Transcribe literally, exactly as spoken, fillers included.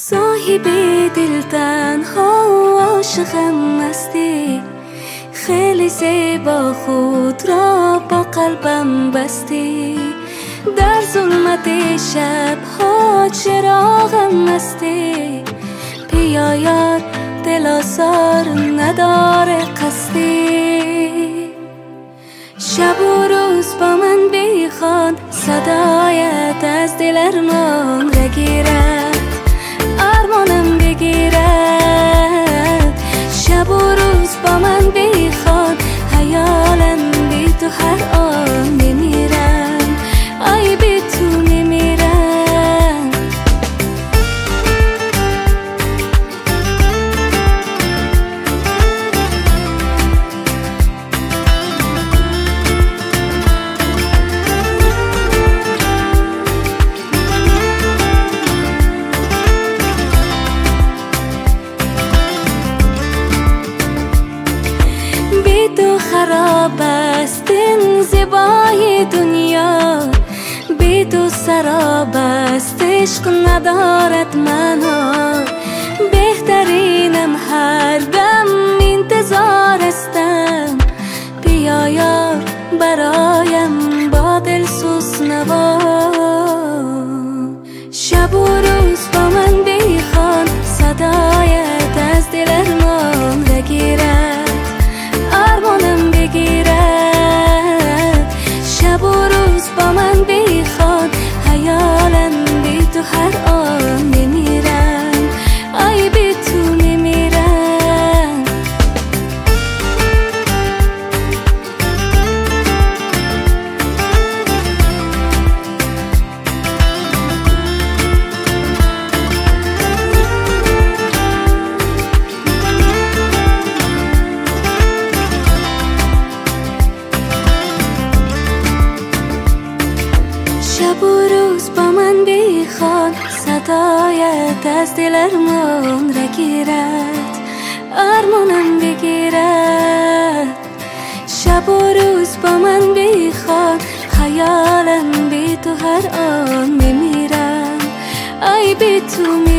صاحب دل تنها و عاشقم هستی، خیلی زیبا خود را با قلبم بستی. در ظلمت شب ها چراغم هستی، بیا یار دل آزار نداره قصدی. شب و روز با من بیخوان، صدایت از دل ارمان بگیرد، ارمانم بگیرد. شب و روز با من بیخوان، خیالم بی تو هر آن میمیرم، ای بی تو میمیرم. تو خراب است این زیبای دنیا، بی تو سراب است عشق ندارد معنا. بهترینم هر دم انتظار استم، بیا یار برایم با دل سوز نوا. شب و روز با من بیخوان، صدایت از دل ارمان بگیرد، ارمانم بگیرد. شب و روز با من بیخوان، خیالم بی تو هر آن میمیرم، ای بی تو میمیرم. شب و روز با من بیخوان، صدایت از دل ارمان بگیرد، ارمانم بگیرد. شب و روز با من بیخوان، خیالم بی تو هر آن میمیرم، ای بی تو میمیرم.